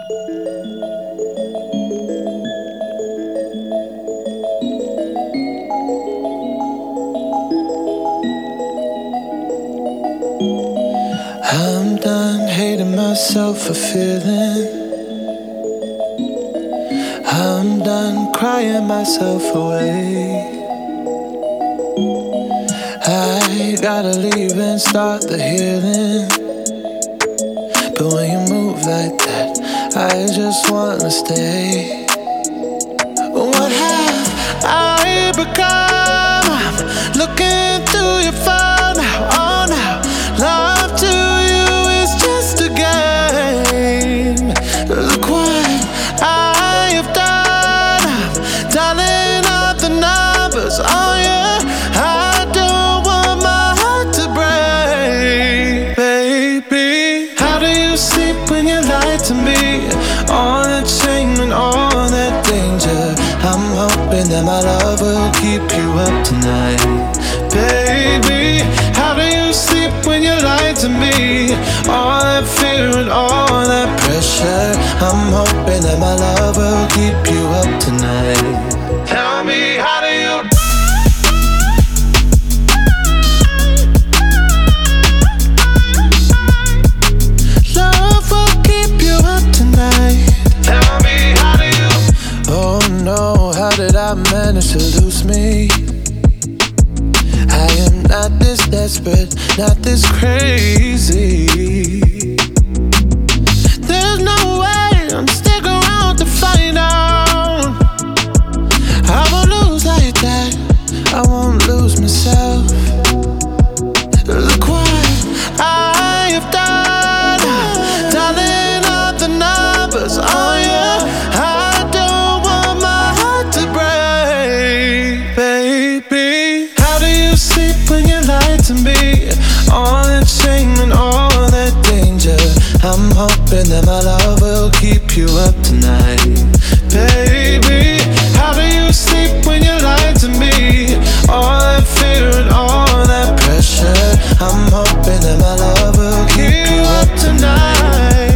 I'm done hating myself for feeling. I'm done crying myself away. I gotta leave and start the healing. But when you move like that, I just wanna stay. What have I become? I'm looking through your phone now, oh now. Love to you is just a game. Look what I have done. I'm dialing up the numbers, oh yeah. I don't want my heart to break, baby. How do you sleep when you lie to me? All that shame and all that danger. I'm hoping that my love will keep you up tonight, baby. How do you sleep when you lie to me? All that fear and all that pressure. I'm hoping that my love will keep you up tonight. Tell me, how do you? Love will keep you up tonight. Tell me, how do you? Oh no, how did I manage to lose me? I am not this desperate, not this crazy. There's no way I'm sticking around to find out. I won't lose like that, I won't lose myself. Look what I have done, dialing up the numbers, oh yeah. I don't want my heart to break, baby. How do you sleep when you lie to me? All that shame and all that danger. I'm hoping that my love will keep you up tonight, baby. How do you sleep when you lie to me? All that fear and all that pressure. I'm hoping that my love will keep you up tonight.